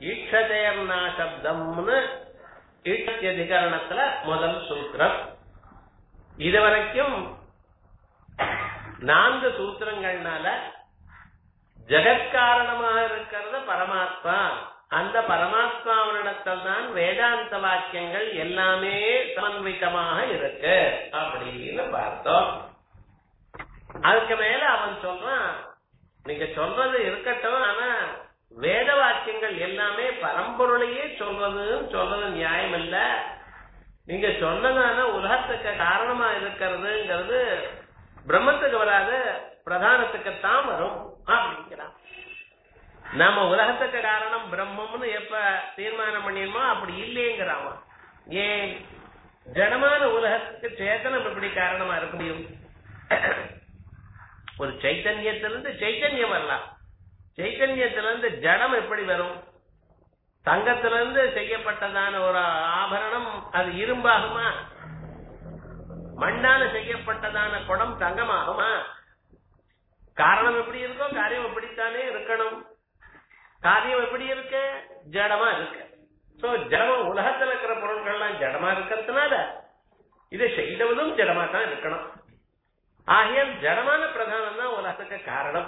ஈட்சதேர்னா சப்தம்னு ஈட்சத்தியதிகரணத்துல முதல் சூத்திரம். இதுவரைக்கும் 4 சூத்திரங்கள்னால ஜெகத்காரணமாக இருக்கிறது பரமாத்மா, அந்த பரமாத்மாவினிடத்தில் தான் வேதாந்த வாக்கியங்கள் எல்லாமே சமன்விதமாக இருக்கு அப்படின்னு பார்த்தோம். அதுக்கு மேல அவன் சொல்றான், நீங்க சொல்றது இருக்கட்டும், ஆனா வேத வாக்கியங்கள் எல்லாமே பரம்பொருளையே சொல்றது நியாயம் இல்ல. நீங்க சொன்னதான உலகத்துக்கு காரணமா இருக்கிறதுங்கிறது பிரம்மத்துக்கு வராது, பிரதானத்துக்குத்தான் வரும் அப்படிங்கிறான். நாம உலகத்துக்கு காரணம் பிரம்மம்னு எப்ப தீர்மானம் பண்ணிருமோ அப்படி இல்லைங்கிறான். ஏன் ஜடமான உலகத்துக்கு சேத்தனம் எப்படி காரணமா இருக்க முடியும்? ஒரு சைத்தன்யத்திலிருந்து சைத்தன்யம் வரலாம், சைத்தன்யத்திலிருந்து ஜடம் எப்படி வரும்? தங்கத்திலிருந்து செய்யப்பட்டதான ஒரு ஆபரணம் அது இரும்பாகுமா? மண்ணால செய்யப்பட்டதான குடம் தங்கமாகுமா? காரணம் எப்படி இருக்கோ காரியம் எப்படித்தானே இருக்கணும். காரியம் எப்படி இருக்கு? ஜடமா இருக்கு. சோ ஜடம் உலகத்தில் இருக்கிற பொருட்கள்லாம் ஜடமா இருக்கிறதுனால இதை செய்தவதும் ஜடமா தான் இருக்கணும். ஆகியால் ஜடமான பிரதானம் தான் உலகத்துக்கு காரணம்.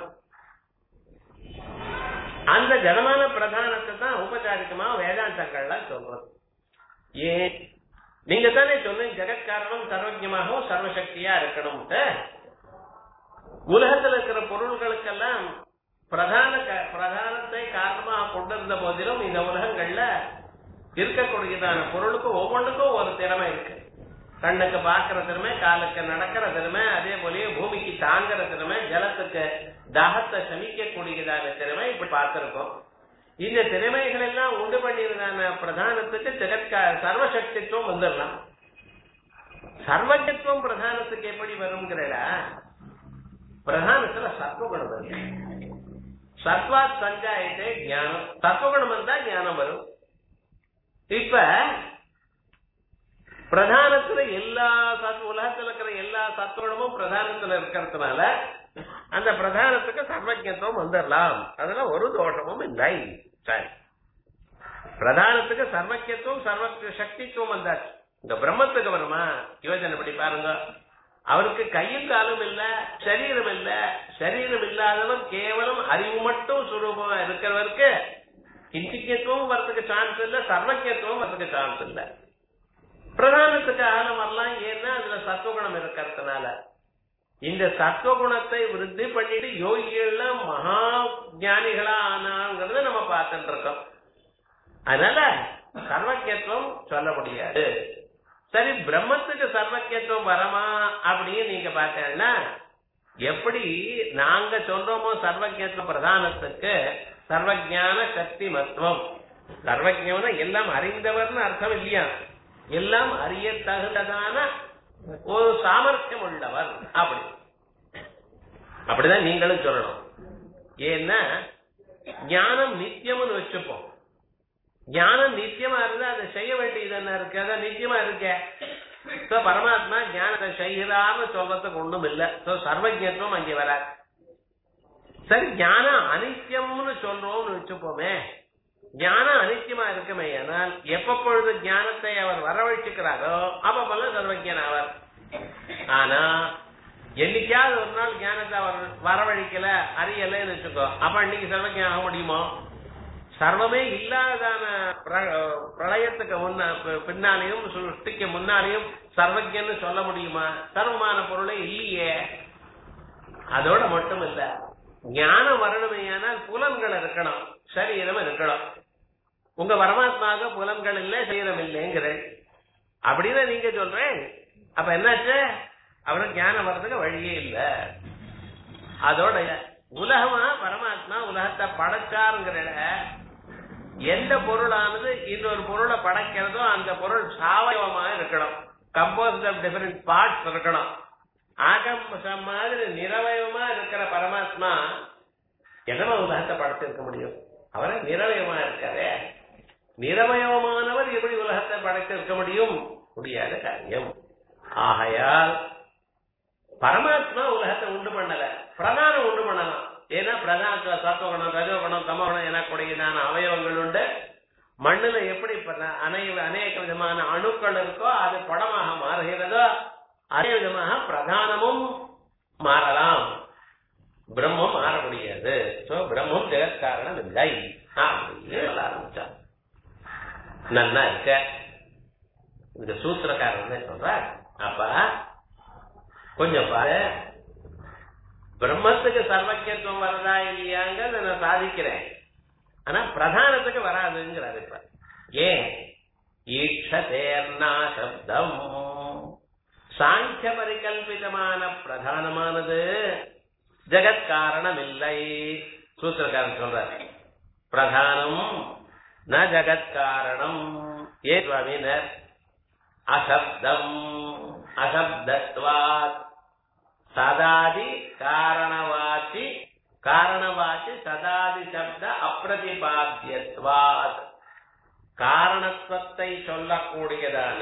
அந்த ஜடமான பிரதானத்தை தான் உபச்சாரிக்கமா வேதாந்தங்கள்ல சொல்றது. ஏன் நீங்க தானே சொன்னீங்க ஜெகத்காரணம் சர்வஜமாகவும் சர்வசக்தியா இருக்கணும். உலகத்தில் இருக்கிற பொருள்களுக்கெல்லாம் பிரதானத்தை காரணமாக கொண்டிருந்த போதிலும் இந்த உலகங்கள்ல இருக்கக்கூடியதான பொருளுக்கு ஒவ்வொன்றுக்கும் ஒரு திறமை இருக்கு. கண்ணுக்கு பார்க்கிற திறமை, காலுக்கு நடக்கிற திறமை, அதே போலயே பூமிக்கு தாங்குற திறமை, ஜலத்துக்கு தாகத்தை சமிக்கக்கூடியதான திறமை இப்படி பார்த்திருக்கோம். இந்த திறமைகள் எல்லாம் உண்டு பண்ணியதான பிரதானத்துக்கு சர்வசக்தித்துவம் வந்துடலாம். சர்வஜத்துவம் பிரதானத்துக்கு எப்படி வரும்ங்கிறா? பிரதானத்துல சத்வகுணம் வருது. சத்வாத் சஞ்சாயத்தை ஞானம், சத்வகுணம் வந்தா ஞானம் வரும். இப்ப பிரதானத்துல எல்லா உலகத்துல இருக்கிற எல்லா சத்வகுணமும் பிரதானத்துல இருக்கிறதுனால அந்த பிரதானத்துக்கு சர்வஜத்துவம் வந்துடலாம். அதுல ஒரு தோஷமும் இல்லை. சரி, பிரதானத்துக்கு சர்வஜத்துவம் சர்வ சக்தித்துவம் வந்தாச்சு. இந்த பிரம்மத்துக்கு வருமா? யோஜனை படி பாருங்க. அவருக்கு கையும் காலும் இல்ல, சரீரம் இல்ல. சரீரம் இல்லாதவர் கேவலம் அறிவு மட்டும் சுரூபமா இருக்கிறவருக்கு கிஞ்சிக்கத்துவம் வரதுக்கு சான்ஸ் இல்ல, சர்வஜத்துவம் வரதுக்கு சான்ஸ் இல்ல. பிரதானத்துக்கு ஆழம் வரலாம். ஏன்னா அதுல சத்துவகுணம் இருக்கிறதுனால. இந்த சத்துவகுணத்தை விருத்தி பண்ணிட்டு யோகிகள் மகா ஞானிகளா ஆனாங்கிறத நம்ம பார்த்துட்டு இருக்கோம். அதனால சர்வஜத்துவம் சொல்ல முடியாது. சரி, பிரம்மத்துக்கு சர்வஜத்துவம் வரமா அப்படின்னு நீங்க பார்த்தீங்கன்னா, எப்படி நாங்க சொல்றோமோ சர்வஜத்துவம் பிரதானத்துக்கு சர்வஜான சக்தி மத்துவம். சர்வஜம்னா எல்லாம் அறிந்தவர்னு அர்த்தம் இல்லையா, எல்லாம் அறிய தகுந்ததான ஒரு சாமர்த்தியம் உள்ளவர். அப்படிதான் நீங்களும் சொல்லணும். ஏன்னா ஞானம் நித்தியம்னு வச்சுப்போம். ஞானம் நித்தியமா இருந்தா அதை செய்ய வேண்டியது என்ன இருக்கு? அதான் நித்தியமா இருக்க. பரமாத்மா ஞானத்தை செய்கிறான்னு சொல்றதுக்கு ஒண்ணும் இல்ல. சர்வஜத்துவம் அங்கே வராது. சரி, ஞானம் அனித்தியம்னு சொல்றோம்னு வச்சுப்போமே. ஞானம் அனித்தியமா இருக்குமே, ஆனால் எப்பொழுது ஞானத்தை அவர் வரவழைச்சுக்கிறாரோ அப்பப்பெல்லாம் சர்வஜன் ஆவார். ஆனா என்னைக்காவது ஒரு நாள் ஞானத்தை அவர் வரவழைக்கல, அறியலன்னு வச்சுக்கோ, அப்ப இன்னைக்கு சர்வஜன் ஆக முடியுமோ? சர்வமே இல்லாதான பிரளயத்துக்கு பின்னாலையும் சுஷ்டிக்கு முன்னாலையும் சர்வஜன்னு சொல்ல முடியுமா? சர்வமான பொருளே இல்லையே. அதோட மட்டும் இல்ல, ஞானம் வரணுமையானால் புலன்கள் இருக்கணும், சரீரம் இருக்கணும். உங்க பரமாத்மாக புலன்கள் இல்ல, சரீரம் இல்லைங்கிற அப்படின்னு நீங்க சொல்றேன். அப்ப என்னாச்சு? அவருக்கு ஞானம் வர்றதுக்கு வழியே இல்ல. அதோட உலகமா பரமாத்மா உலகத்தை படைச்சாருங்கிற எந்த பொருளானது இன்னொரு பொருளை படைக்கிறதோ அந்த பொருள் சாவயவமா இருக்கணும், கம்போஸ்ட் ஆஃப் டிஃபரெண்ட் பார்ட்ஸ் இருக்கணும். ஆகம் மாதிரி நிரவயமா இருக்கிற பரமாத்மா எதமா உலகத்தை படைச்சிருக்க முடியும்? அவரை நிரவயமா இருக்காரே. நிரவயமானவர் எப்படி உலகத்தை படைத்திருக்க முடியும்? முடியாத காரியம். ஆகையால் பரமாத்மா உலகத்தை உண்டு பண்ணல, பிரதானம் உண்டு பண்ணலாம். ஏன்னா பிரதானத்துல சத்துவகுணம், ரஜோகுணம், தமோகுணம் எனக்கூடியதான அவயவங்கள் உண்டு. மண்ணுல எப்படி அநேக விதமான அணுக்கள் இருக்கோ அது படமாக மாறுகிறதோ அதே விதமாக பிரதானமும் மாறலாம், பிரம்மம் மாற முடியாது. சோ பிரம்மம் ஜெகத்காரணம் இல்லை அப்படின்னு சொல்ல ஆரம்பிச்சார். நல்லா இருக்க இந்த சூத்திரக்காரன் சொல்ற. அப்ப கொஞ்சம் பாரு, பிரம்மத்துக்கு சர்வக்கியத்துவம் வரதா இல்லையாங்கிறத நான் சாதிக்கிறேன், ஆனா பிரதானத்துக்கு வராதுங்கிறாரு. இப்ப ஏன் ஈட்சதேர்னா சப்தம் சாங்கிய பரிகல்பிதமான பிரதானமானது ஜெகத்காரணம் இல்லை. சூத்திரக்காரன் சொல்றாரு பிரதானம் ந ஜெகத்காரணம். ஏ சுவாமினர் அசப்தம் அசப்தத்வாத் சதாதி காரணவாச்சி காரணவாச்சி சதாதி சப்த அப்பிரதிபாத்தியத்வாத் காரணத்துவத்தை சொல்லக்கூடியதான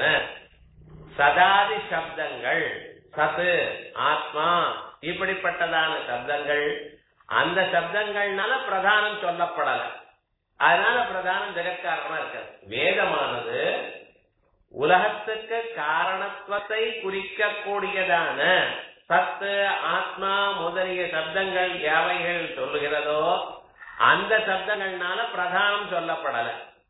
சதாதி சப்தங்கள் சத்து ஆத்மா இப்படிப்பட்டதான சப்தங்கள் அந்த சப்தங்கள்னால பிரதானம் சொல்லப்படல. அதனால பிரதானம் ஜெகத்காரணமா இருக்காது. வேதமானது உலகத்துக்கு காரணத்துவத்தை குறிக்கக்கூடியதான சத்து ஆத்மா முதலிய சப்தங்கள் யாவைகள் சொல்லுகிறதோ அந்த சப்தங்கள்னால பிரதானம் சொல்லப்படல.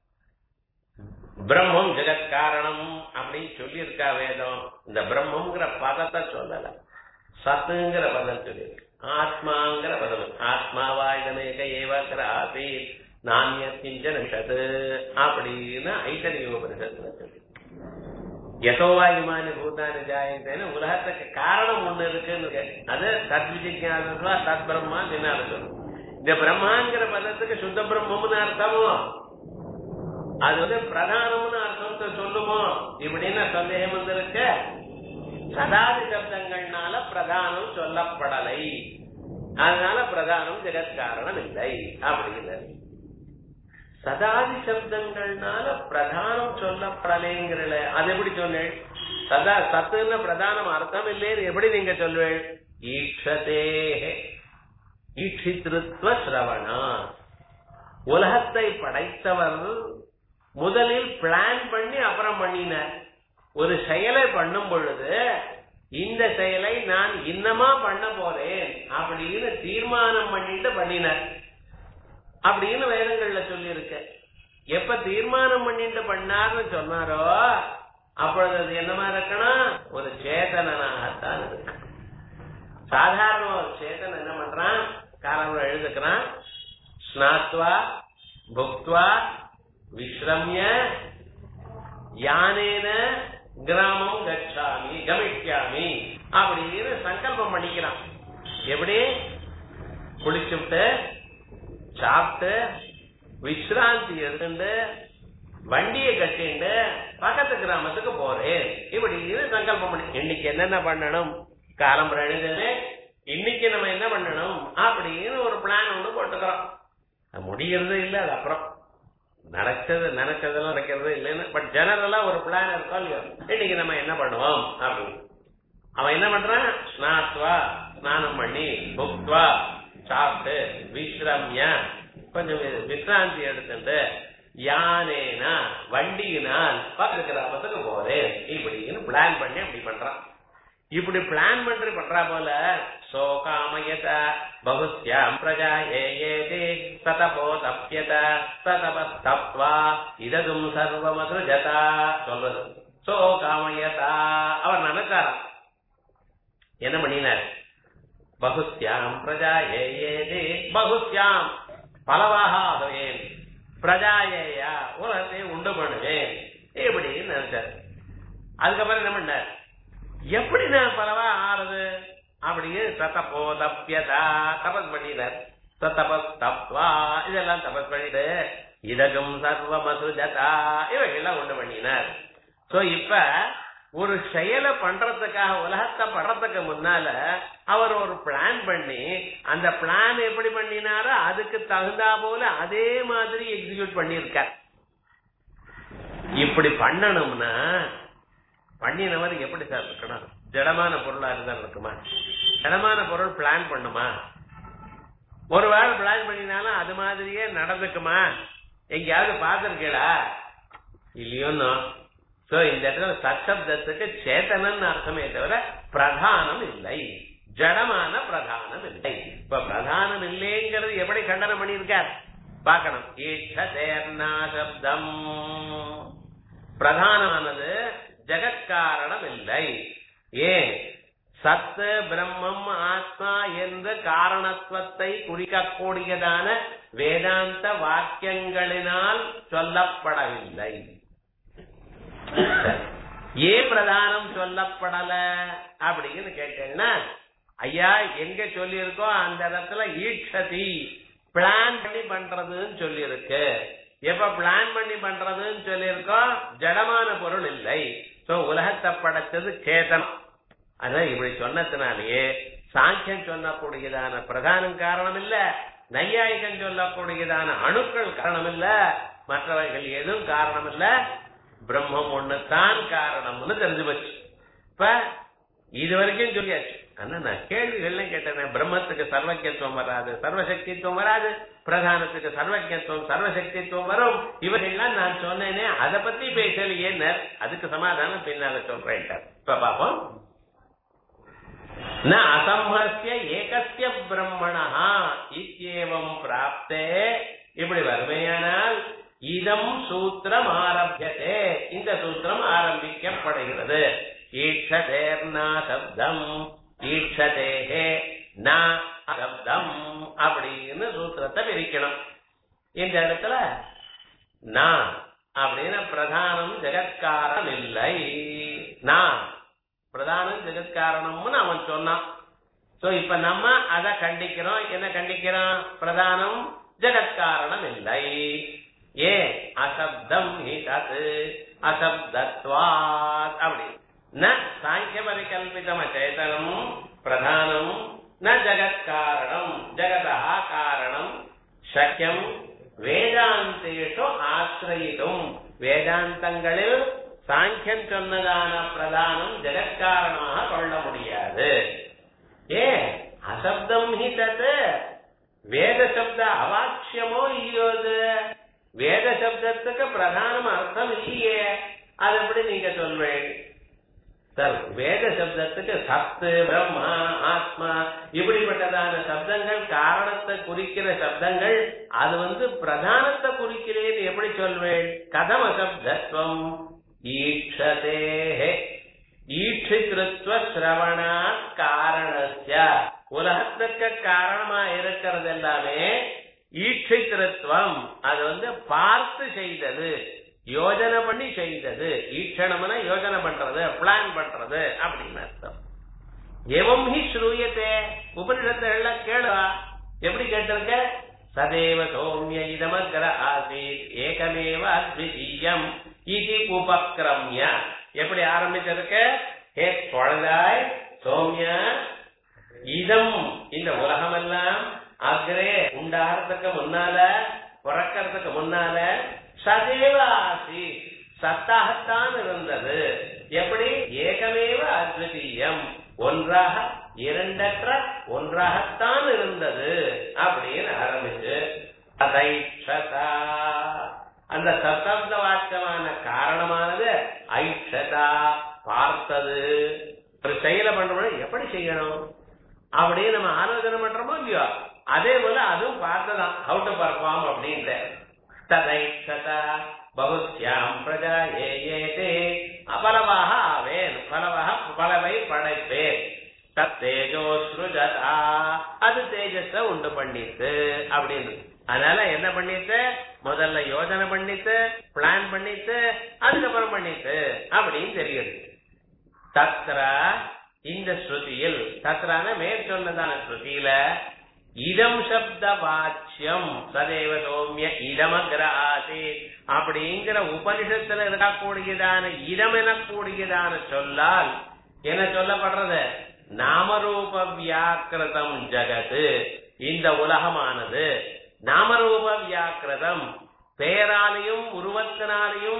பிரம்மம் ஜெகத்காரணம் அப்படின்னு சொல்லி இருக்கா வேதம். இந்த பிரம்மங்கிற பதத்தை சொல்லல, சத்துங்கிற பதம் சொல்லியிருக்கு. ஆத்மாங்கிற பதம் ஆத்மாவா இதமேக ஏவாக்கிற ஆசி நானியத்தின் நிஷத்து அப்படின்னு ஐதரியோபனிஷத்துல சொல்லி யதோவா இமானி பூதானி ஜாயந்தேன்னு உலகத்துக்கு காரணம் ஒண்ணு இருக்குன்னு அது தத்விஜிஞானத்வா தத் பிரம்மா தின்னாரு சொல்லும். இந்த பிரம்மாங்கிற பதத்துக்கு சுத்த பிரம்மம்னு அர்த்தமோ அது பிரதானம்னு அர்த்தத்தை சொல்லுமோ இப்படின்னு சந்தேகம் வந்திருக்கு. சதாதி சப்தங்கள்னால பிரதானம் சொல்லப்படலை, அதனால பிரதானம் ஜெகத்காரணம் இல்லை அப்படிங்கிறது. சதாதி சப்தங்கள்னால பிரதானம் சொல்லப்படலைங்கிறல அது எப்படி சொன்னேன்? சதா சத்துன்னு பிரதானம் அர்த்தம் இல்லைன்னு எப்படி நீங்க சொல்வேள்? ஈக்ஷதே ஈக்ஷித்ருத்வ சிரவணா உலகத்தை படைத்தவர் முதலில் பிளான் பண்ணி அப்புறம் பண்ணினார். ஒரு செயலை பண்ணும் பொழுது இந்த செயலை நான் இன்னமா பண்ண போறேன் அப்படின்னு தீர்மானம் பண்ணிட்டு பண்ணினார் அப்படின்னு வேதங்கள்ல சொல்லி இருக்க. எப்ப தீர்மானம் பண்ணிட்டு பண்ணார்னு சொன்னாரோ அப்பொழுது அது என்னமா இருக்கணும்? ஒரு சேதனாகத்தான் இருக்கு. சாதாரண ஒரு சேதன் என்ன பண்றான்? காரணம் எழுதுக்கிறான், ஸ்நாத்வா புக்த்வா விஸ்ரம்ய யானேன கிராமம் கச்சாமி கமிஷ்யாமி அப்படின்னு சங்கல்பம் பண்ணிக்கிறான். எப்படி? குளிச்சுட்டு சாப்பிட்டு விசிராந்தி எடுத்துட்டு வண்டியை கட்டிண்டு பக்கத்து கிராமத்துக்கு போறேன் இப்படின்னு சங்கல்பம் பண்ணி இன்னைக்கு என்னென்ன பண்ணணும் காலம் எழுதுன்னு இன்னைக்கு நம்ம என்ன பண்ணணும் அப்படின்னு ஒரு பிளான் ஒண்ணு போட்டுக்கிறோம். முடிகிறது இல்லை, அது அப்புறம் நினைச்சதெல்லாம் நடக்கிறது இல்லைன்னு. பட் ஜெனரலா ஒரு பிளான் இருக்கா இல்லையா? இன்னைக்கு நம்ம என்ன பண்ணுவோம் அப்படின்னு அவன் என்ன பண்றான்? ஸ்நாத்வா ஸ்நானம் பண்ணி புக்த்வா சாப்பிட்டு விஸ்ரம்ய கொஞ்சம் விசிராந்தி எடுத்துட்டு யானேனா வண்டியினால் பக்கத்து கிராமத்துக்கு போறேன் இப்படின்னு பிளான் பண்ணி அப்படி பண்றான். இப்படி பிளான் பண்றா போல சோகாமயத பகுஸ்யாம் பிரஜா ஏயேதி சதபோதப்யத சதபஸ்தப்வா இததும் சர்வமதுஜதா சொல்றது. சோகாமயதா அவர் நினைச்சாராம். என்ன பண்ணினார்? பகுஸ்யாம் பிரஜா ஏயேதி பகுஸ்யாம் பலவாக ஆகுவேன், பிரஜாயேயா உலகத்தை உண்டு பண்ணுவேன் இப்படின்னு நினைச்சார். அதுக்கப்புறம் என்ன பண்ணார்? எப்படி நான் பலவா ஆறுது அப்படியே சதபோதப்யதா தபஸ் பண்ணினார். சதபஸ் தப்வா இதெல்லாம் தபஸ் பண்ணிட்டு இதகம் சர்வமசுஜதா இவைகள்லாம் உண்டு பண்ணினார். சோ இப்ப ஒரு செயலை பண்றதுக்காக உலகத்தை பண்றதுக்கு முன்னால அவர் ஒரு பிளான் பண்ணி அந்த பிளான் எப்படி பண்ணினாரோ அதுக்கு தகுந்தா போல அதே மாதிரி எக்ஸிக்யூட் பண்ணிருக்கார். இப்படி பண்ணணும்னா பண்ணினவர் எப்படி சார் இருக்கணும்? ஜடமான பொருளா இருந்தா இருக்குமா? ஜடமான பொருள் பிளான் பண்ணுமா? ஒருவேளை பிளான் பண்ணினாலும் அது மாதிரியே நடந்துக்குமா? எங்கேயாவது பார்த்திருக்கீங்களா? இல்லையோன்னு. சோ இந்த இடத்துல சத்சப்தத்துக்கு சேத்தனன்னு அர்த்தமே தவிர பிரதானம் இல்லை, ஜடமான பிரதானம் இல்லை. இப்ப பிரதானம் இல்லைங்கிறது எப்படி கண்டனம் பண்ணியிருக்கார் பார்க்கணும். சப்தம் பிரதானமானது ஜெகத்காரணம் இல்லை. ஏன்? சத்து பிரம்மம் ஆத்மா என்ற காரணத்துவத்தை குறிக்கக்கூடியதான வேதாந்த வாக்கியங்களினால் சொல்லப்படவில்லை. ஏன் பிரதானம் சொல்லப்படல அப்படின்னு கேட்டேன்னா, ஐயா எங்க சொல்லி இருக்கோ அந்த இடத்துல ஈட்சதி பிளான் பண்ணி பண்றதுன்னு சொல்லி இருக்கு. எப்ப பிளான் பண்ணி பண்றதுன்னு சொல்லி இருக்கோம், ஜடமான பொருள் இல்லை. சோ உலகத்தை படைச்சது சேதனம். அதான் இப்படி சொன்னதுனாலேயே சாங்கியம் சொல்லக்கூடியதான பிரதானம் காரணம் இல்ல, நையாயிகம் சொல்லக்கூடியதான அணுக்கள் காரணம் இல்ல, மற்றவர்கள் எதுவும் காரணம் இல்ல, பிரம்மம் ஒண்ணுதான் காரணம்னு தெரிஞ்சு போச்சு. இப்ப இது வரைக்கும் சொல்லியாச்சு. ஆனா நான் கேள்விகள்லாம் கேட்டேன். பிரம்மத்துக்கு சர்வக்கியத்துவம் வராது, சர்வசக்தித்துவம் வராது, பிரதானத்துக்கு சர்வக்கியத்துவம் சர்வசக்தித்துவம் வரும், இவர்கள்லாம் நான் சொன்னேனே அதை பத்தி பேசலையே. அதுக்கு சமாதானம் பின்னால சொல்றேன். இப்ப பாப்போம். ந அசம்ஹஸ்ய ஏகஸ்ய பிரம்மணா இத்யேவம் பிராப்தே. இப்படி வறுமையானால் இதம் சூத்திரம் ஆரம்பியதே, இந்த சூத்திரம் ஆரம்பிக்கப்படுகிறது. ஈட்சதேர்னா சப்தம் ஈட்சதேஹே ந அசப்தம் அப்படின்னு சூத்திரத்தை பிரிக்கணும். இந்த இடத்துல நான் அப்படின்னு பிரதானம் ஜெகத்காரணம் இல்லை, நான் பிரதானம் ஜெகத்காரணம்னு அவன் சொன்னான். சோ இப்ப நம்ம அதை கண்டிக்கிறோம். என்ன கண்டிக்கிறோம்? பிரதானம் ஜெகத்காரணம் இல்லை. ஏ அசப்தம் ஹி தத் அசப்தத்வாத் அப்படி ந சாங்கிய பரிகல்பிதம் சேதனம் பிரதானம் ந ஜெகத்காரணம் ஜெகதா காரணம் சக்கியம் வேதாந்தேஷு ஆசிரயிதும். வேதாந்தங்களில் சாங்கியம் சொன்னதான பிரதானம் ஜெகத்காரணமாக கொள்ள முடியாது. ஏ அசப்தம் ஹி தத் வேத சப்த அவாட்சியமோ இல்லையோது, வேத சப்தத்துக்கு பிரதானம் அர்த்தம் இல்லையே, அது எப்படி நீங்க சொல்வேன் சார்? வேத சப்தத்துக்கு சத்து பிரம்மா ஆத்மா இப்படிப்பட்டதான சப்தங்கள் காரணத்தை குறிக்கிற சப்தங்கள், அது பிரதானத்தை குறிக்கிறேன்னு எப்படி சொல்வேன்? கதம் அசப்தத்வம் ஈட்சதே ஈட்சித்ருத்வ ஸ்ரவணா காரணஸ்ய. உலகத்துக்கு காரணமா இருக்கிறது எல்லாமே ஈட்சித்ருத்வம், அது பார்த்து செய்தது, யோஜனை பண்ணி செய்தது. ஈட்சணம்னா யோஜனை பண்றது, பிளான் பண்றது அப்படின்னு அர்த்தம். எவம் ஹி ஸ்ரூயத்தே, உபனிஷத்துல கேளுவா. எப்படி கேட்டிருக்க? சதேவ சௌமிய இதமக்ர ஆசீத் ஏகமேவ அத்விதீயம் இது உபக்ரம்ய. எப்படி ஆரம்பிச்சிருக்க? ஹே குழந்தாய் சௌமிய, இதம் இந்த உலகமெல்லாம் அக்ரே உண்டாகிறதுக்கு முன்னால, பிறக்கிறதுக்கு முன்னால சதேவ ஆசி சத்தாகத்தான் இருந்தது. எப்படி? ஏகமேவ அத்விதீயம், ஒன்றாக இரண்டற்ற ஒன்றாகத்தான் இருந்தது அப்படின்னு ஆரம்பிச்சு அதைஷதா, அந்த சப்த வாக்கியமான காரணமானது ஐஷதா பார்த்தது. ஒரு செயலை பண்றோம், எப்படி செய்யணும் அப்படியே நம்ம ஆலோசனை பண்றோமோ இல்லையோ, அதே போல அதுவும் பார்த்ததான் ஹவு டு பர்ஃபார்ம் அப்படின்ற. ததைஷதா பகுத்யாம் பிரஜா ஏதே அபலவாக ஆவேன், பலவை படைப்பேன். தத்தேஜோ ஸ்ருஜதா, அது தேஜஸ உண்டு பண்ணிட்டு அப்படின்னு. அதனால என்ன பண்ணிட்டு? முதல்ல யோஜனை பண்ணிட்டு, பிளான் பண்ணிட்டு, அதுக்கப்புறம் பண்ணிட்டு அப்படின்னு தெரியுது. தத்ர இந்த ஸ்ருதியில், தத்ரான மேற்சொன்னதான ஸ்ருதியில இதம் சப்த வாச்சியம் சதேவ சௌமிய இதமக்ர ஆசீத் அப்படிங்கிற உபனிஷத்துல இருக்கக்கூடியதான இதம் எனக்கூடியதான சொல்லால் என்ன சொல்லப்படுறது? நாமரூப வியாக்கிருதம் ஜகத்து, இந்த உலகமானது நாமரூப வியாக்கிருதம், பெயராலையும் உருவத்தினாலையும்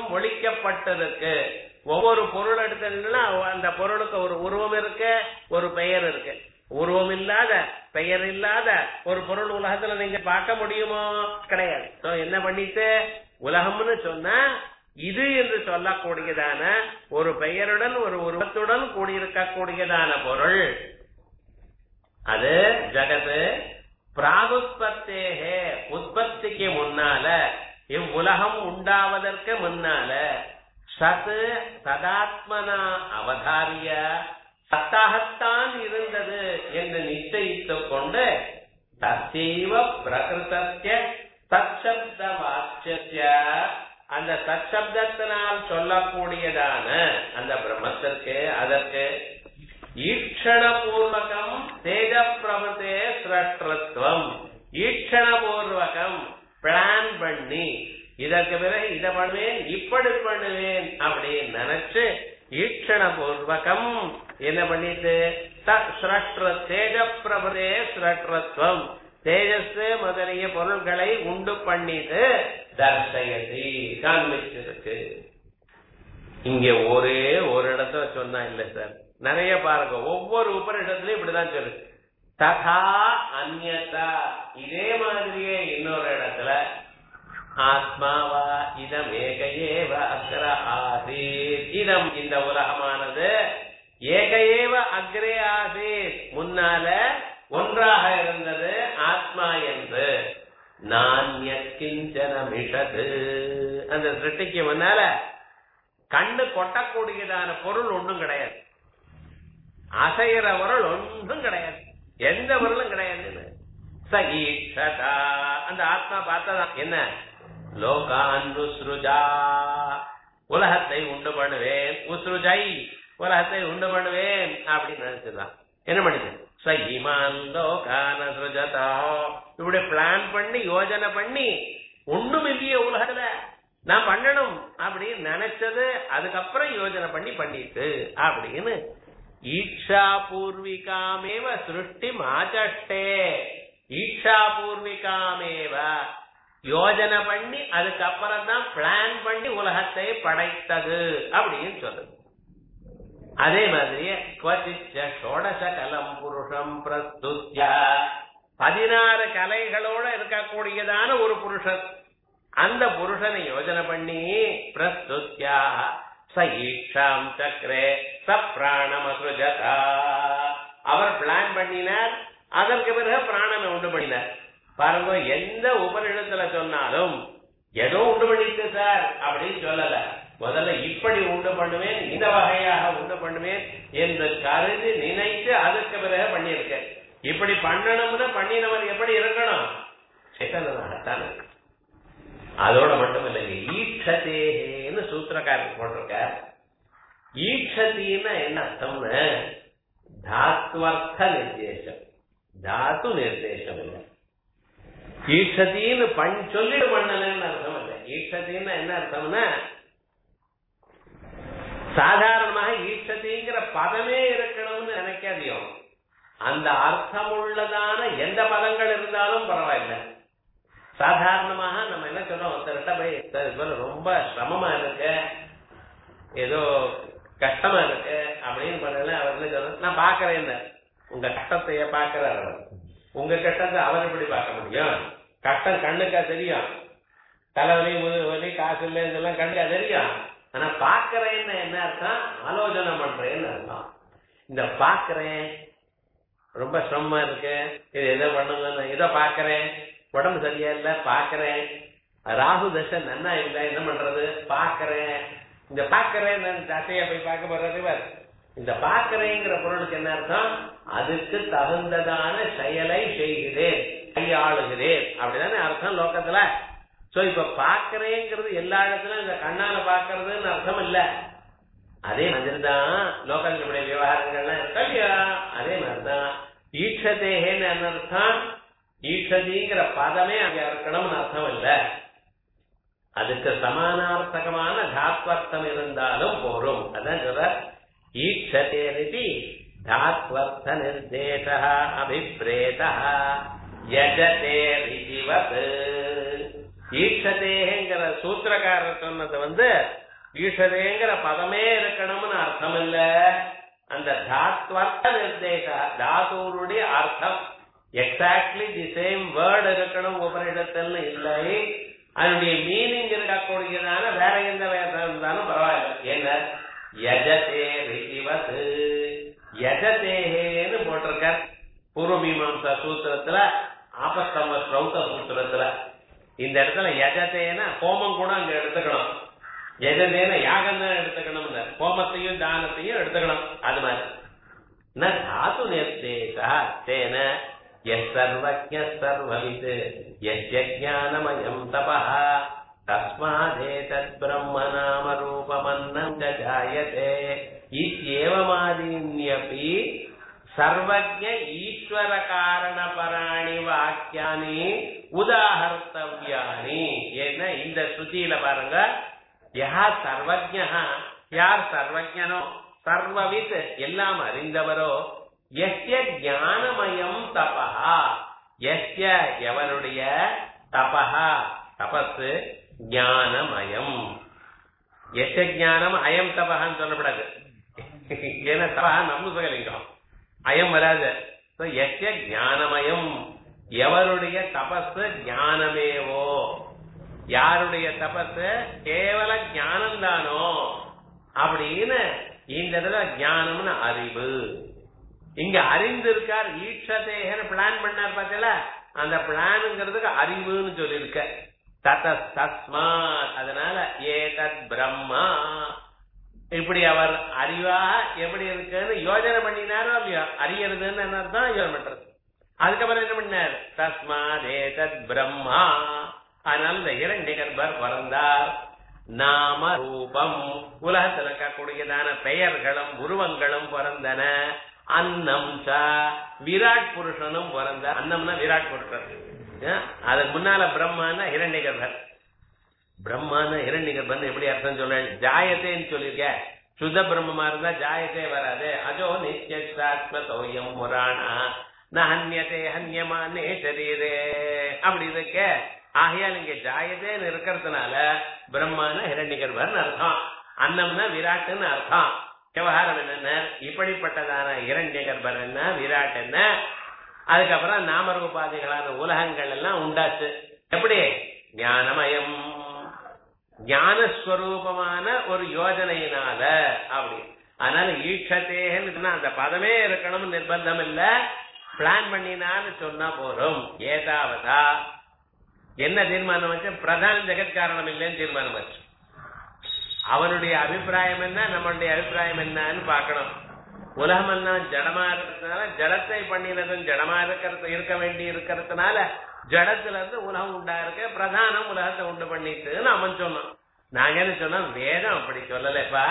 ஒழிக்கப்பட்டிருக்கு. ஒவ்வொரு பொருள் எடுத்தீங்கன்னா அந்த பொருளுக்கு ஒரு உருவம் இருக்கு, ஒரு பெயர் இருக்கு. உருவம் இல்லாத பெயர் இல்லாத ஒரு பொருள் உலகத்துல நீங்க பார்க்க முடியுமோ? கிடையாது. என்ன பண்ணிட்டு உலகம்னு சொன்னா இது என்று சொல்லக்கூடியதான ஒரு பெயருடன் ஒரு உருவத்துடன் கூடியிருக்கக்கூடியதான பொருள் அது ஜகத்து. பிராகுத்பத்தேகே உற்பத்திக்கு முன்னால இவ்வுலகம் உண்டாவதற்கு முன்னால சத் சதாத்மனா அவதாரிய சத்தாகத்தான் இருந்தது என்று நிச்சயித்துக் கொண்டு தசைவ பிரகிருதஸ்ய தச்சப்த வாச்சிய அந்த தச்சப்தத்தினால் சொல்லக்கூடியதான அந்த பிரம்மத்திற்கு அதற்கு ஈக்ஷணபூர்வகம் தேஜ பிரபுதே சிரஷ்டத்துவம் ஈக்ஷணபூர்வகம் பிளான் பண்ணி இதற்கு பிறகு இதை பண்ணுவேன் இப்படி பண்ணுவேன் அப்படின்னு நினைச்சு ஈக்ஷணபூர்வகம் என்ன பண்ணிட்டு தேஜ பிரபுதே சிரஷ்டத்துவம் தேஜஸ் முதலிய பொருள்களை உண்டு பண்ணிட்டு தர்சயதி காண்பிச்சிருக்கு. இங்க ஒரே ஒரு இடத்துல சொன்னா இல்ல சார், நிறைய பாருங்க. ஒவ்வொரு உபநிஷத்துலயும் இப்படிதான் சொல்லு. ததா அந்யதா இதே மாதிரியே இன்னொரு இடத்துல ஆத்மாவா இதம் ஏகையேவ அக்ர ஆசீத் இதம் இந்த உலகமானது ஏகையேவ அக்ரே ஆசீத் முன்னால ஒன்றாக இருந்தது ஆத்மா என்று நான்யக்கிஞ்சனமிஷது அந்த சிருஷ்டிக்கு முன்னால கண்ணு கொட்டக்கூடியதான பொருள் ஒன்றும் கிடையாது, அசைகிற பொருள் ஒன்றும் கிடையாது, எந்த பொருளும் கிடையாது. சகீஷதா அந்த ஆத்மா பார்த்ததான் என்ன லோகான் உஸ்ருஜா உலகத்தை உண்டு பண்ணுவேன், உஸ்ருஜை உலகத்தை உண்டு பண்ணுவேன் அப்படின்னு நினைச்சுதான் என்ன பண்ணுது சகிமான் லோகான சுஜதா இப்படி பிளான் பண்ணி யோஜனை பண்ணி ஒண்ணும் இல்லையே உலகத்துல நான் பண்ணணும் அப்படின்னு நினைச்சது அதுக்கப்புறம் யோஜனை பண்ணி பண்ணிட்டு அப்படின்னு ஈக்ஷா பூர்விகாமேவ சிருஷ்டி மாச்சட்டே ஈக்ஷா பூர்விகாமேவ யோஜனை பண்ணி அதுக்கப்புறம் தான் பிளான் பண்ணி உலகத்தை படைத்தது அப்படின்னு சொல்லுது. அதே மாதிரியே ஷோடச கலம் புருஷம் பிரஸ்துத்ய 16 கலைகளோட இருக்கக்கூடியதான ஒரு புருஷன் அந்த புருஷனை யோஜனை பண்ணி பிரஸ்துத்யா சஈக்ஷாம் சக்ரே சப்ராணமசுஜதா அவர் பிளான் பண்ணினார், அதற்கு பிறகு பிராணனை உண்டு பண்ணினார். பாருங்க, எந்த உபநிடத்துல சொன்னாலும் ஏதோ உண்டு பண்ணிட்டு சார் அப்படின்னு சொல்லல, முதல்ல இப்படி உண்டு பண்ணுவேன் இந்த வகையாக உண்டு பண்ணுவேன் என்று கருதி நினைத்து அதுக்கு பிறகு பண்ணியிருக்க. இப்படி பண்ணணும்னு பண்ணினவர் எப்படி இருக்கணும்? சேதனாகத்தான் இருக்கு. அதோட மட்டும் இல்லைங்க, ஈட்சதேன்னு சூத்திரக்காரர் போட்டிருக்க. ஈட்சத்தின்னா என்ன அர்த்தம்னு தாத்வர்த்த நிர்தேசம், தாத்து நிர்தேசம் இல்லை. ஈட்சத்தின்னு சொல்லிட்டு பண்ணலன்னு அர்த்தம் இல்லை. ஈட்சத்தின்னா என்ன அர்த்தம்னா சாதாரணமாக ஈட்சதிங்கிற பதமே இருக்கணும்னு நினைக்காதியோ, அந்த அர்த்தம் உள்ளதான எந்த பதங்கள் இருந்தாலும் பரவாயில்லை. சாதாரணமாக நம்ம என்ன சொல்றோம், ஒருத்தர்கிட்ட போய் ரொம்ப சிரமமா இருக்கு, ஏதோ கஷ்டமா இருக்கு அப்படின்னு பண்ணல, அவர் என்ன சொல்ற நான் பாக்குறேன், உங்க கஷ்டத்தைய பாக்குறாரு அவர், உங்க கஷ்டத்தை அவர் எப்படி பார்க்க முடியும்? கஷ்டம் கண்ணுக்கா தெரியும், தலைவலி முதுவலி காசு இல்லை இதெல்லாம் கண்ணுக்கா தெரியும். ஆனா பாக்குறேன்னு என்ன அர்த்தம்? ஆலோசனை பண்றேன்னு அர்த்தம். இந்த பாக்குறேன் ரொம்ப சிரமமா இருக்கு, இது எதை பண்ணுங்க, இதை பாக்குறேன், உடம்பு சரியா இல்ல பாக்குறேன், ராகு தசை நன்னா இல்ல என்ன பண்றது பாக்குறேன். இந்த பாக்குறேன் தசையா போய் பார்க்க போறது. இந்த பாக்குறேங்கிற பொருளுக்கு என்ன அர்த்தம்? அதுக்கு தகுந்ததான செயலை செய்கிறேன், கையாளுகிறேன் அப்படிதானே அர்த்தம் லோகத்துல. சோ இப்ப பாக்குறேங்கிறது எல்லா இடத்துலயும் இந்த கண்ணால பாக்குறதுன்னு அர்த்தம் இல்ல. அதே மாதிரிதான் லோகங்களுடைய விவகாரங்கள்லாம் இருக்கா இல்லையா, அதே மாதிரிதான் ஈட்சதேன்னு என்ன அர்த்தம்? ஈட்சதிங்கிற பதமே அங்க இருக்கணும்னு அர்த்தம் இல்ல, அதுக்கு சமானார்த்தகமான தாத்வர்த்தம் இருந்தாலும் போரும். அதான் சொல்ற ஈட்சதேரிதி தாத்வர்த்த நிர்தேச அபிப்ரேத யஜதேரிதிவத். ஈட்சதேங்கிற சூத்திரக்காரர் சொன்னது ஈட்சதேங்கிற பதமே இருக்கணும்னு அர்த்தம் இல்ல, அந்த தாத்வர்த்த நிர்தேச தாத்துடைய அர்த்தம் எக்ஸாக்ட்லி தி சேம் வேர்டு இருக்கணும் உபனிடத்தில் இல்லை, அதனுடைய மீனிங் இருக்கக்கூடியதான வேற எந்த வேதம் இருந்தாலும் பரவாயில்ல. என்ன யஜதே ரிதிவத் யஜதேன்னு போட்டிருக்க பூர்வமீமாம்சா சூத்திரத்துல ஆபஸ்தம்ப ஸ்ரௌத சூத்திரத்துல. இந்த இடத்துல யஜதேன ஹோமம் கூட அங்க எடுத்துக்கணும், யஜதேன யாகம் தான் எடுத்துக்கணும், ஹோமத்தையும் தானத்தையும் எடுத்துக்கணும். அது மாதிரி ந தாது நிர்தேசா தேன யர்வஜ்ஞ சர்வவித் யஸ்ய ஞானமயம் தபஹ தஸ்மாதேதத் பிரம்ம நாம ரூபமன்னம் ஜாயதே இத்யேவமாதீன்யபி சர்வஜ்ஞ ஈஸ்வர காரண பராணி வாக்கியானி உதாஹர்த்தவ்யானி. ஏன்னா இந்த ஸ்ருதியில பாருங்க, யா சர்வஜ்ஞ யார் சர்வஜனோ சர்வவித் எல்லாம் அறிந்தவரோ யஸ்ய ஞானமயம் தபஹா யஸ்ய எவருடைய தபஹா தபஸ் ஞானமயம். யஸ்ய ஞானம் அயம் தபஹான்னு சொல்லப்படாது, ஏன்னா தபஹா நம்முசகலிங்கம் அயம் வராது. யஸ்ய ஞானமயம் எவருடைய தபஸ் ஞானமேவோ, யாருடைய தபஸ் கேவல ஞானம் தானோ அப்படின்னு இந்த இடத்துல ஞானம்னு அறிவு. இங்க அறிந்திருக்கார் ஈட்சதேகன்னு பிளான் பண்ணார் பார்த்தல, அந்த பிளான்ங்கிறதுக்கு அறிவுன்னு சொல்லியிருக்க. தஸ்மாத் அதனால ஏதத் பிரம்மா இப்படி அவர் அறிவா எப்படி இருக்குன்னு யோஜனை பண்ணினாரோ இல்லையோ, அறியறதுன்னு என்ன அர்த்தம் யோஜனை பண்றது. அதுக்கப்புறம் என்ன பண்ணார், தஸ்மாத் ஏதத் பிரம்மா. அதனால இந்த ஹிரண்யகர்பர் பிறந்தார். நாம ரூபம் உலகத்தில் இருக்கக்கூடியதான பெயர்களும் உருவங்களும் பிறந்தன. அன்னம் விராட் புருஷனும் பிறந்த. அன்னம்னா விராட் புருஷன், அதுக்கு முன்னால பிரம்மான ஹிரண்யகர்பர். பிரம்மான ஹிரண்யகர்பன் எப்படி அர்த்தம் சொல்ல, ஜாயத்தேன்னு சொல்லியிருக்க. சுத்த பிரம்மமா இருந்தா ஜாயத்தே வராது. அஜோ நித்யஸ்தாத்மதோயம் புராணா நஹன்யதே ஹன்யமானே சரீரே அப்படி இருக்க. ஆகையால் இங்க ஜாயதேன்னு இருக்கிறதுனால பிரம்மான ஹிரண்யகர்பர்னு அர்த்தம், அன்னம்னா விராட்டுன்னு அர்த்தம். விவகாரம் என்னென்ன, இப்படிப்பட்டதான ஹிரண்யகர்பர் என்ன, விராட் என்ன, அதுக்கப்புறம் நாமரூபாதிகளான உலகங்கள் எல்லாம் உண்டாச்சு. எப்படி ஞானமயம் ஞானஸ்வரூபமான ஒரு யோஜனையினால அப்படி. அதனால ஈட்சத்தேன்னு அந்த பதமே இருக்கணும் நிர்பந்தம் இல்ல, பிளான் பண்ணினான்னு சொன்னா போறோம். ஏதாவதா என்ன தீர்மானம் வச்சு, பிரதான ஜெகத் காரணம் இல்லைன்னு தீர்மானம் வச்சு. அவனுடைய அபிப்பிராயம் என்ன, நம்மளுடைய அபிப்பிராயம் என்னன்னு பாக்கணும். உலகம் எல்லாம் ஜடமா இருக்கிறதுனால ஜடத்தை பண்ணினதும் ஜடமா இருக்க வேண்டி இருக்கிறதுனால ஜடத்துல இருந்து உலகம் உண்டா இருக்க, பிரதானம் உலகத்தை உண்டு பண்ணிட்டுன்னு அவன் சொன்னான். நாங்க என்ன சொன்னோம், வேதம் அப்படி சொல்லலப்பா.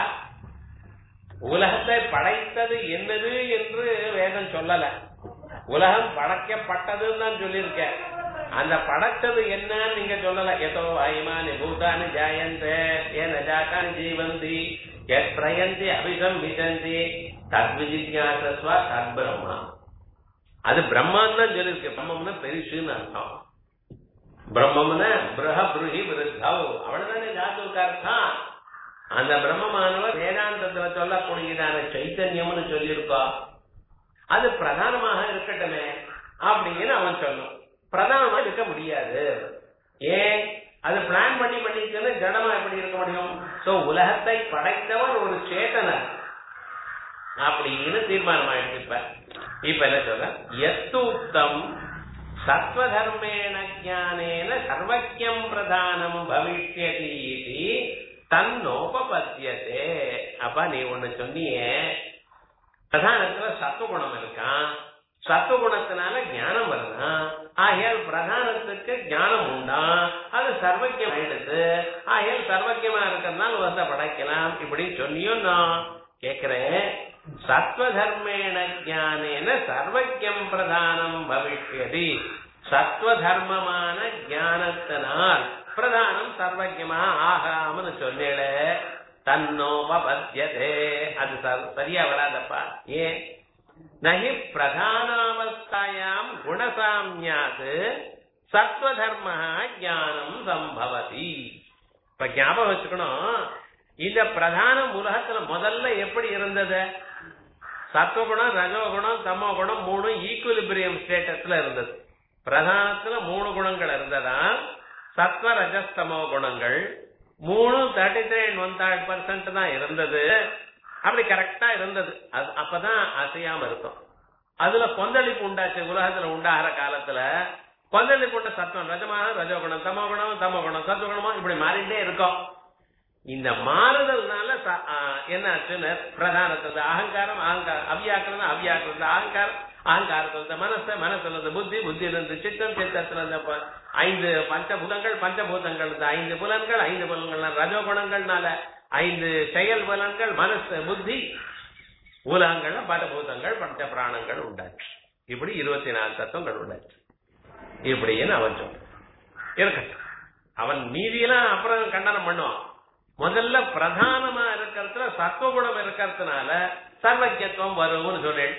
உலகத்தை படைத்தது என்னது என்று வேதம் சொல்லல, உலகம் படைக்கப்பட்டதுன்னு தான் சொல்லியிருக்க. அந்த படைத்தது என்னன்னு நீங்க சொல்லல. எதோ வாயுமானி பூதானி ஜாயந்தே ஏன ஜாகானி ஜீவந்தி பிரயந்தி அபிசம்பிசந்தி தத்விஜிஜ்ஞாசஸ்வ தத்பிரம்மா. அது பிரம்மான்னு தான் சொல்லியிருக்கு. பிரம்மம்னா பெருசுன்னு அர்த்தம். பிரம்மம்னா பிரஹ புருஹி விருத்தவ் அவ்வளவுதானே ஜாத்துக்கு அர்த்தம். அந்த பிரம்மமானவர் வேதாந்தத்துல சொல்லக்கூடியதான சைத்தன்யம்னு சொல்லியிருக்கோம். அது பிரதானமாக இருக்கட்டுமே அப்படின்னு அவன் சொன்னான். பிரதானமா இருக்க முடியாது. ஏன், அது பிளான் பண்ணிட்டு ஜடமா எப்படி இருக்க முடியும்? சோ உலகத்தை படைத்தவர் ஒரு சேத்தனர் அப்படின்னு தீர்மானம் ஆயிடுச்சு. இப்ப என்ன சொல்ற, எத்தூக்தம் சத்வதர்மேண ஞானேன சர்வஜ்ஞம் பிரதானம் பவிஷ்யதி தன்னோபபத்யதே. அப்ப நீ ஒண்ணு சொன்னியே, பிரதானத்துல சத்துவகுணம் இருக்கான், சத்துவகுணத்தினால ஞானம் வருதான், ஆகையால் பிரதானத்துக்கு ஞானம் உண்டா, அது சர்வஜ்யம் ஆயிடுது, ஆகையால் சர்வஜ்யமா இருக்கிறதுனால உலகத்தை படைக்கலாம் இப்படி சொன்னியோ. நான் கேக்குறேன், சத்வதர்மேண ஞானேன சர்வஜ்யம் பிரதானம் பவிஷ்யதி. சத்வதர்மமான ஞானத்தினால் பிரதானம் சர்வஜ்யமா ஆகாமனு சொன்னேள, தன்னோபத்யதே. அது சரியா வராதப்பா. ஏன், நஹி பிரதானாவஸ்தாயாம் குணசாமியாத் சத்வதர்ம ஞானம் சம்பவதி. இப்ப ஞாபகம் வச்சுக்கணும், இந்த பிரதான உலகத்துல முதல்ல எப்படி இருந்தது, சத்துவகுணம், ரஜோகுணம், தமோ குணம் 3 ஈக்குவலிபிரியம் ஸ்டேட்டஸ்ல இருந்தது. பிரதானத்துல 3 குணங்கள் இருந்ததா, சத்வ ரஜஸ்தமோ குணங்கள் 3 33 and 1/3% தான் இருந்தது. அப்படி கரெக்டா இருந்தது. அப்பதான் அசையாம இருக்கும். அதுல கொந்தளிப்பு உண்டாச்சு. உலகத்துல உண்டாகிற காலத்துல கொந்தளிப்பு உண்ட சத்வம் ரஜமாக, ரஜோகுணம், தமோ குணம், தமோ குணம், சத்துவகுணமா இப்படி மாறிட்டே இருக்கும். இந்த மாறுதல்னால என்ன ஆச்சுன்னு, பிரதானத்துல அகங்காரம், அகங்காரம் அவ்வியாக்கிரம், அவ்வியாக்கிரம் அகங்காரம், அகங்காரத்துல மனசு, மனசுல புத்தி, புத்தியில இருந்து சித்தம், சித்தத்துல இருந்து 5 பஞ்சபூதங்கள், பஞ்சபூதங்கள் 5 புலன்கள், 5 புலன்கள் ரஜோகுணங்கள்னால 5 செயல் புலன்கள், மனசு, புத்தி, உலகங்கள், பஞ்சபூதங்கள், பஞ்ச பிராணங்கள் உண்டாச்சு. இப்படி 24 தத்துவங்கள் உண்டாச்சு. இப்படின்னு அவன் சொல்றான். இருக்கட்டும், அவன் மீதியெல்லாம் அப்புறம் கண்டனம் பண்ணுவான். முதல்ல பிரதானமா இருக்கிறதுல சத்துவகுணம் இருக்கிறதுனால சர்வஜத்துவம் வரும்னு சொல்றேன்.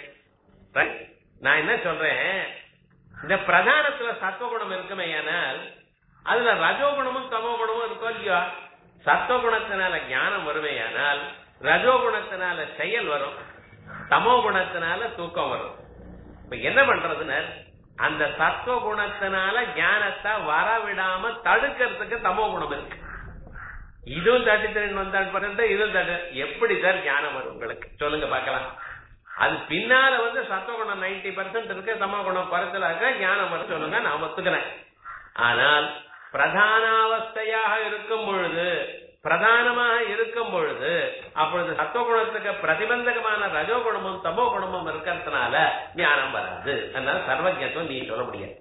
நான் என்ன சொல்றேன், இந்த பிரதானத்துல சத்துவகுணம் இருக்குமே, ஆனால் அதுல ரஜோகுணமும் தமோ குணமும் இருக்கும் இல்லையா? சத்துவகுணத்தினால ஞானம் வருமையானால் ரஜோகுணத்தினால செயல் வரும், தமோ குணத்தினால தூக்கம் வரும். இப்ப என்ன பண்றதுன்னு, அந்த சத்துவகுணத்தினால ஞானத்தை வரவிடாம தடுக்கிறதுக்கு தமோ குணம் இருக்கு. இதுவும் 33 இதுவும் எப்படி சார் ஞானம் வரும் உங்களுக்கு சொல்லுங்க பார்க்கலாம். அது பின்னால சத்துவகுணம் 90% இருக்கு, தமோ குணம் குறைச்சலா இருக்க, ஞானம் வரும் சொல்லுங்க, நான் ஒத்துக்கிறேன். ஆனால் பிரதானாவஸ்தையாக இருக்கும் பொழுது, பிரதானமாக இருக்கும் பொழுது, அப்பொழுது சத்துவகுணத்துக்கு பிரதிபந்தகமான ரஜோகுணமும் தமோ குணமும் இருக்கிறதுனால ஞானம் வராது. அதனால சர்வஜத்துவம் நீ சொல்ல முடியாது.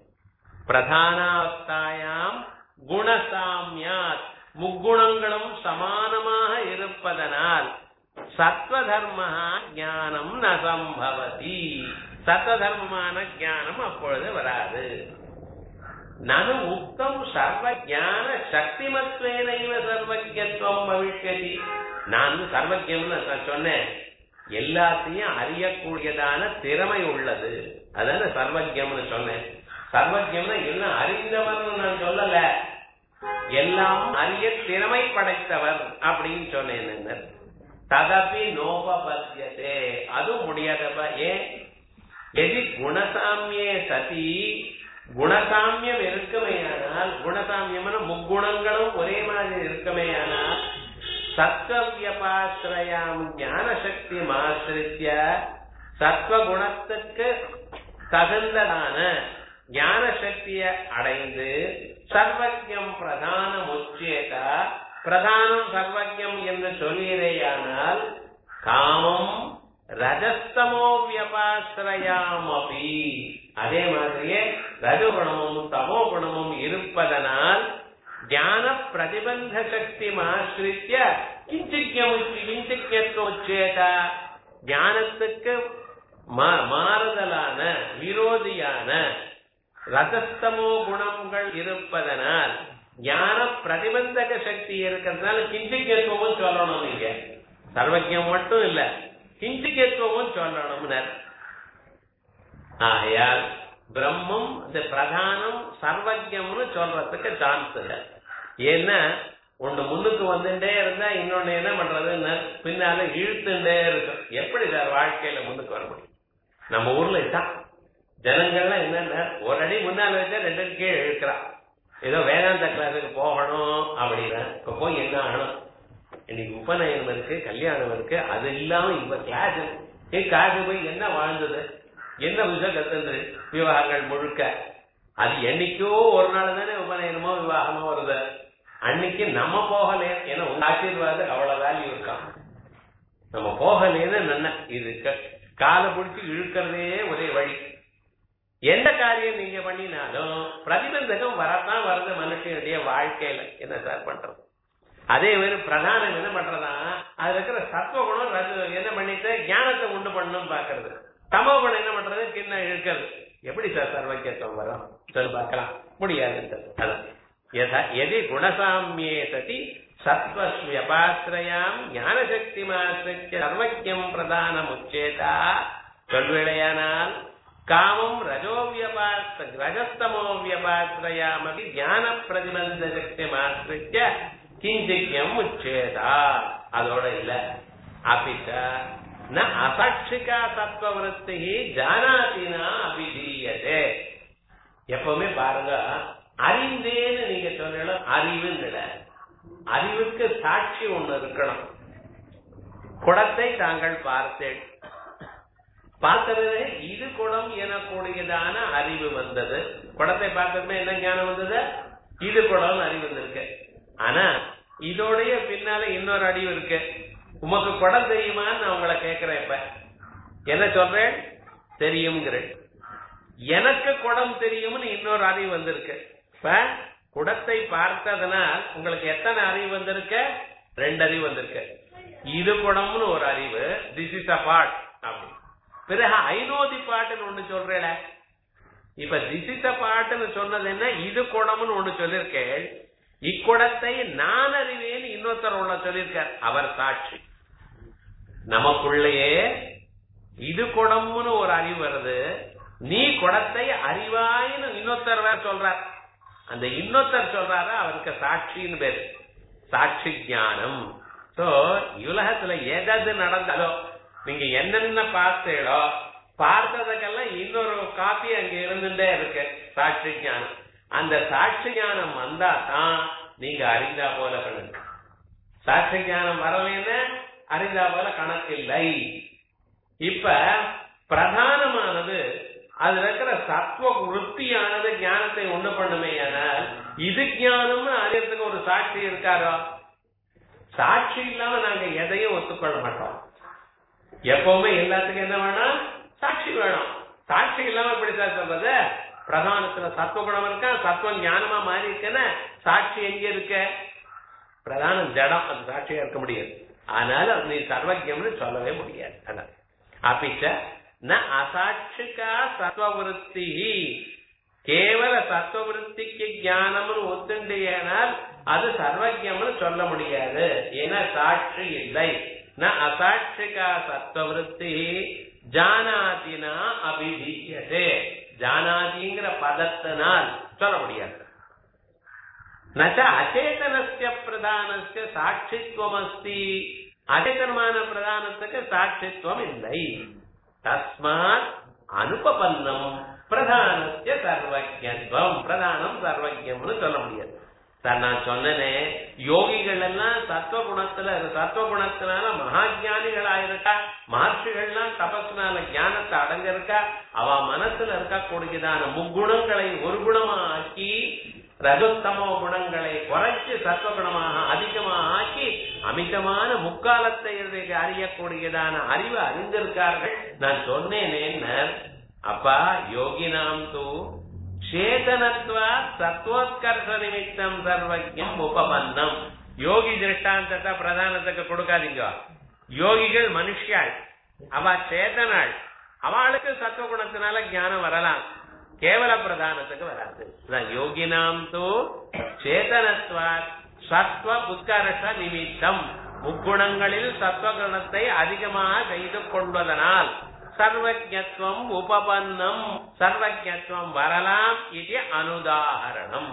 பிரதானாவஸ்தாயாம் குணசாமியாத், முக்குணங்களும் சமானமாக இருப்பதனால் சத்வதர்ம ஞானம் நசம்பவதி, சத்வதர்மமான ஞானம் அப்பொழுது வராது. நனு உக்தம் சர்வ ஞான சக்திமத்வேனைவ சர்வஜத்துவம் பவிஷ்யதி. நான் சர்வஜம்னு சொன்னேன், எல்லாத்தையும் அறியக்கூடியதான திறமை உள்ளது, அதான சர்வஜம்னு சொன்னேன். சர்வஜம்னா எல்லாம் அறிந்தவர் நான் சொல்லல, எல்லாம் அறிய திறமை படைத்தவர் அப்படின்னு சொன்னேன். ததபி நோபபத்யதே, அதுவும் முடியாதப்ப. ஏன்? எதி குணசாமியே சதி, குணசாமியம் இருக்குமையானால், குணசாமியம்னா முக்குணங்களும் ஒரே மாதிரி இருக்குமையானால், சத்வவியபாஸ்ரயாம் ஞான சக்தி ஆசிரித்ய, சத்வகுணத்துக்கு தகுந்ததான ஞான சக்தியை அடைந்து சர்வஜம் பிரதானம் உச்சேத, பிரதானம் சர்வஜம் என்று சொல்கிறேயானால் காமம் ரஜஸ்தமோ வியபாஸ்ரயாமபி, அதே மாதிரியே ரஜகுணமும் தமோ குணமும் இருப்பதனால் ஞான பிரதிபந்த சக்தி ஆசிரித்ய கிஞ்சித்யோச்சேத, ஞானத்துக்கு மாறுதலான விரோதியான ரஜஸ்தமோ குணங்கள் இருப்பதனால் ஞான பிரதிபந்தக சக்தி இருக்கிறதுனால கிஞ்சித்வமும் சொல்லணும். நீங்க சர்வஜம் மட்டும் இல்ல, கிஞ்சித்வமும் சொல்லணும். ஆகையால் பிரம்மம் இந்த பிரதானம் சர்வஜம்னு சொல்றதுக்கு சான்ஸ் இல்லை. ஏன்னா ஒண்ணு முன்னுக்கு வந்துட்டே இருந்தா இன்னொன்னு என்ன பண்றதுன்னு பின்னால இழுத்துட்டே இருக்கும். எப்படி சார் வாழ்க்கையில முன்னுக்கு வர முடியும்? நம்ம ஊர்ல தான் ஜனங்கள்லாம் என்னன்னா, ஒரு அடி முன்னால வச்சா 2 அடி கீழே இழுக்கிறான். ஏதோ வேதாந்த கிளாஸுக்கு போகணும் அப்படின்னா இப்ப போய் என்ன ஆகணும்? இன்னைக்கு உபநயனம் இருக்கு, கல்யாணம் இருக்கு, அது இல்லாம இப்ப கிளாஸ் போய் என்ன வாழ்ந்தது, என்ன விஷயம் கத்துது, விவாகங்கள் முழுக்க. அது என்னைக்கோ ஒரு நாள் தானே உபநயனமோ விவாகமோ வருது. அன்னைக்கு நம்ம போகல, ஏன்னா உங்க ஆசீர்வாதம் அவ்வளவு வேல்யூ இருக்கான். நம்ம போகலேன்னு நன்ன இது காலை பிடிச்சி இழுக்கிறதே ஒரே வழி. எந்த காரியம் நீங்க பண்ணினாலும் பிரதிபந்தகம் வரத்தான் வருது மனுஷனுடைய வாழ்க்கையில. என்ன சார் பண்றது? அதே மாதிரி பிரதானம் என்ன பண்றதா, அதுல இருக்கிற சத்துவகுணம் என்ன பண்ணிட்டு ஞானத்தை உண்டு பண்ணணும்னு பாக்குறது, தமோ குணம் என்ன பண்றது, கிண்ண இழுக்கிறது. எப்படி சார் சர்வஜத்துவம் வரும் சொல்லி பார்க்கலாம்? முடியாது. எதி குணசாமியே சதி சத்வஸ்வியபாஸ்ரயாம் ஞானசக்தி மாசிரித்ய சர்வஜம் பிரதானம் உச்சேதா, சொல்விடையானால் காமம் ரஜஸ்தமோ வியபாஸ்ரயாமபி ஞான பிரதிபந்த சக்தி ஆசிரித்ய கிஞ்சித்யம் உச்சேதா. அதோட இல்ல, அபிச்ச அசாட்சிகா சத்வவருத்தி ஜானாதினா அபிதீயதே. எப்பவுமே பாருங்க, அறிந்தேன்னு நீங்க சொல்லணும், அறிவுங்கிற அறிவுக்கு சாட்சி ஒண்ணு இருக்கணும். குடத்தை தாங்கள் பார்த்தேன், பார்த்தது இது குடம் எனக்கூடியதான அறிவு வந்தது. குடத்தை பார்த்ததுமே என்ன ஞானம் வந்தது? இது குடம் அறிவு வந்திருக்கு. ஆனா இதோடைய பின்னால இன்னொரு அறிவு இருக்கு. உமக்கு குடம் தெரியுமான்னு நான் உங்களை கேட்கிறேன். இப்ப என்ன சொல்றேன்? தெரியுங்கிறேன். எனக்கு குடம் தெரியும்னு இன்னொரு அறிவு வந்திருக்கு. இப்ப குடத்தை பார்த்ததுனால் உங்களுக்கு எத்தனை அறிவு வந்திருக்கு? 2 அறிவு வந்திருக்கு. இது குடம்னு ஒரு அறிவு, திஸ் இஸ் அ பார்ட் அப்படி. பிறகு ஐநோதி பாட்டுன்னு ஒண்ணு சொல்றேன். இப்ப திஸ் இஸ் அ பாட்டுன்னு சொன்னது என்ன? இது குடம்னு ஒண்ணு சொல்லிருக்கேன். இக்குடத்தை நான் அறிவேன்னு இன்னொருத்தர் ஒண்ணு சொல்லியிருக்கார், அவர் சாட்சி. நமக்குள்ளேயே இது குடம்னு ஒரு அறிவு வருது, நீ குடத்தை அறிவாயின்னு இன்னொருத்தர் வேற சொல்றார். அந்த இன்னொருத்தர் சொல்றாரு, அவருக்கு சாட்சின்னு பேரு, சாட்சி ஞானம். சோ உலகத்துல எதாவது நடந்தாலோ நீங்க என்னென்ன பார்த்தீங்களோ பார்த்ததுக்கெல்லாம் இன்னொரு காப்பி அங்க இருந்துட்டே இருக்கு, சாட்சி ஞானம். அந்த சாட்சி ஞானம் வந்தா தான் நீங்க அறிந்தா போல கணக்கு. சாட்சி ஞானம் வரலன்னு அறிந்தா போல கணக்கு இல்லை. இப்ப பிரதானமானது அதுல இருக்கிற சத்துவ விருத்தியானது ஞானத்தை ஒண்ணு பண்ணுமே. ஆனால் இது ஞானம்னு அறியறதுக்கு ஒரு சாட்சி இருக்காரோ? சாட்சி இல்லாம நாங்க எதையும் ஒத்துக்கொள்ள மாட்டோம். எப்பவுமே எல்லாத்துக்கும் என்ன வேணும்? சாட்சி வேணும். சாட்சி இல்லாம இப்படித்தான் சொல்றது. பிரதானத்துல சத்துவகுணம் இருக்கா, சத்துவம் ஞானமா மாறி இருக்குன்னு சாட்சி எங்க இருக்க? பிரதானம் ஜடம், அது சாட்சியா இருக்க முடியாது. ஆனாலும் நீ சர்வஜம்னு சொல்லவே முடியாது. அதான் அப்பிச்ச ந அசாட்சிகா சத்வவிருத்தி, கேவல சத்வவிருத்திக்கு ஞானம்னு ஒத்துண்டியானால் அது சர்வஜம்னு சொல்ல முடியாது. ஏன்னா சாட்சி இல்லை. ந அசாட்சிகா சத்வவிருத்தி ஜானாதினா அபிதீயதே, ஜானாதிங்கிற பதத்தினால் சொல்ல முடியாது. நச்ச அச்சேதனஸ்ய பிரதானஸ்ய சாட்சித்வம் அஸ்தி, அச்சேதனமான பிரதானத்துக்கு சாட்சித்வம் இல்லை. தஸ்மாத் அனுபபன்னம் பிரதானஸ்ய சர்வஜ்ஞத்வம், பிரதானம் சர்வஜம்னு சொல்ல முடியாது. சார் நான் சொன்னனே, யோகிகள் எல்லாம் சத்துவகுணத்தினால மகாஜானிகளாயிருக்கா, மகர்ஷிகள்லாம் தபஸ்னால ஞானத்தை அடைஞ்சிருக்கா. அவ மனசுல இருக்கக்கூடியதான முக்குணங்களை ஒரு குணமா ஆக்கி, ரஜோத்தமோ குணங்களை குறைச்சு சத்துவகுணமாக அதிகமாக ஆக்கி அமிதமான முக்காலத்தை அறியக்கூடியதான அறிவு அறிந்திருக்கார்கள். நான் சொன்னேனே அப்பா, யோகினாம் தூ சேதனத்வா சத்வோத்கர்ஷ நிமித்தம் சர்வஜம் உபபன்னம். யோகி திருஷ்டாந்தத்தை பிரதானத்துக்கு கொடுக்காதீங்க. யோகிகள் மனுஷியாள், அவ சேதனாள், அவளுக்கு சத்துவகுணத்தினால ஞானம் வரலாம், கேவல பிரதானத்துக்கு வராது. யோகினாம் தூ சேதனத்வா சத்வ உத்கர்ஷ நிமித்தம், முக்குணங்களில் சத்வகுணத்தை அதிகமாக செய்து கொள்வதனால் சர்வஜத்வம் உபபன்னம், சர்வஜத்வம் வரலாம். இது அனுதாரணம்.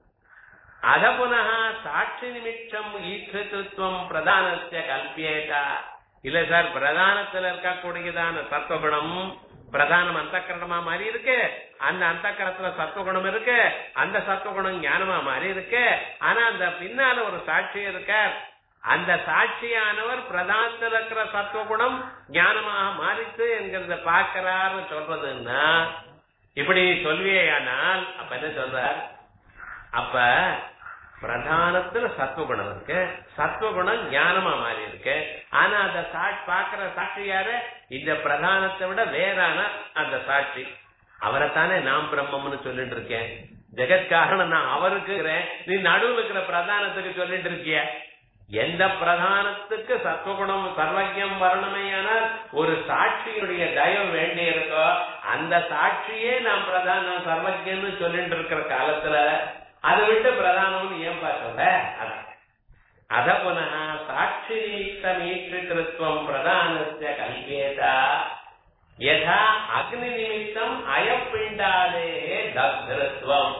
அத புனः சாட்சி நிமித்தம் ஈஸ்வரத்துவம் பிரதானஸ்ய கல்பியேதா. இல்ல சார், பிரதானத்தில் இருக்கக்கூடியதான சத்வகுணம் பிரதானம் அந்தக்கரணமா மாறி இருக்கு, அந்த அந்தக்கரத்துல சத்துவகுணம் இருக்கு, அந்த சத்துவகுணம் ஞானமா மாறி இருக்கு. ஆனா அந்த பின்னால ஒரு சாட்சி இருக்க, அந்த சாட்சியானவர் பிரதானத்தில் இருக்கிற சத்துவகுணம் ஞானமாக மாறிச்சு என்கிறத பார்க்கிறார்னு சொல்றதுன்னா, இப்படி சொல்வியானால் அப்ப என்ன சொல்றார்? அப்ப பிரதானத்துல சத்துவகுணம் இருக்கு, சத்துவகுணம் ஞானமா மாறி இருக்கு. ஆனா அந்த பாக்குற சாட்சி யாரு? இந்த பிரதானத்தை விட வேறான அந்த சாட்சி. அவரைத்தானே நாம் பிரம்மம்னு சொல்லிட்டு இருக்கேன். ஜெகத்காரணம் நான் அவருக்கு, நீ நடுவில் இருக்கிற பிரதானத்துக்கு சொல்லிட்டு இருக்கிய. எந்த பிரதானத்துக்கு சத்துவகுணம் சர்வஜம் வரணுமையானால் ஒரு சாட்சியுடைய தயவு வேண்டி இருக்கோ, அந்த சாட்சியே நாம் பிரதானம் சர்வஜம்னு சொல்லிட்டு இருக்கிற காலத்துல அதை விட்டு பிரதானம் ஏன் பார்க்கல? அத புனः சாட்சி நிமித்தம் பிரதானஸ்ய கல்பியேதா யதா அக்னி நிமித்தம் அயப்பிண்டாலே தக்திருத்வம்.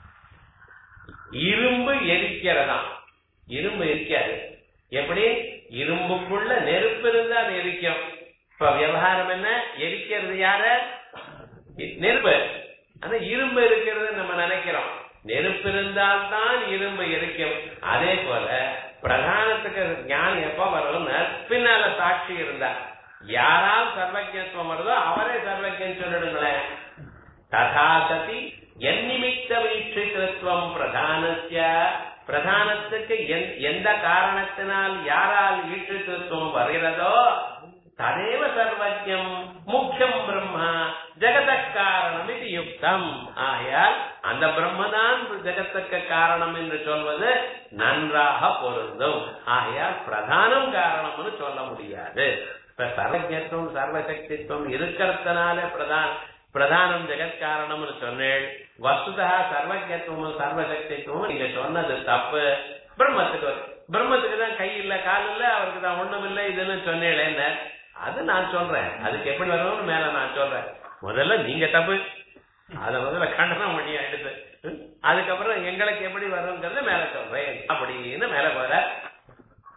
இரும்பு எரிக்கிறதாம், இரும்பு எரிக்காது. எப்படி? இரும்புக்குள்ள நெருப்பு இருந்தா அது எரிக்கும், இப்ப விவகாரம் என்ன? எரிக்கிறது யார? நெருப்பு. ஆனா இரும்பு இருக்கிறது நம்ம நினைக்கிறோம். நெருப்பு இருந்தால்தான் இரும்பு எரிக்கும். அதே போல பிரதானத்துக்கு ஞானம் எப்ப வரும்? பின்னால சாட்சி இருந்தா. யாரால் சர்வஜத்துவம் வருதோ அவரே சர்வஜன் சொல்லிடுங்களேன். ததாசதி எந்நிமித்த வீட்சித்துவம் பிரதானஸ்ய, பிரதானத்துக்கு எந்த காரணத்தினால் யாரால் ஈற்றுத்துவம் வருகிறதோ ததேவ சர்வஜம் முக்கியம் பிரம்மா ஜெகத காரணம் இது யுக்தம். ஆகையால் அந்த பிரம்மதான் ஜெகத்துக்கு காரணம் என்று சொல்வது நன்றாக பொருந்தும். ஆகையால் பிரதானம் காரணம்னு சொல்ல முடியாது. இப்ப சர்வஜத்துவம் சர்வசக்தித்துவம் இருக்கிறதுனால பிரதானம் ஜெகத் காரணம்னு சொன்னேன். வஸ்துதா சர்வஜத்துவமும் சர்வசக்தித்துவமும் நீங்க சொன்னது தப்பு. பிரம்மத்துக்கு தான் கை இல்ல கால் இல்ல, அவருக்கு தான் ஒண்ணும் இல்லை இதுன்னு சொன்னேன். அது நான் சொல்றேன். அதுக்கு எப்படி வரணும்னு மேல நான் சொல்றேன். முதல்ல நீங்க தப்பு, அத முதல்ல கண்டனம் பண்ணி எடுத்து அதுக்கப்புறம் எங்களுக்கு எப்படி வருங்கிறத மேல சொல்றேன் அப்படின்னு மேல போற.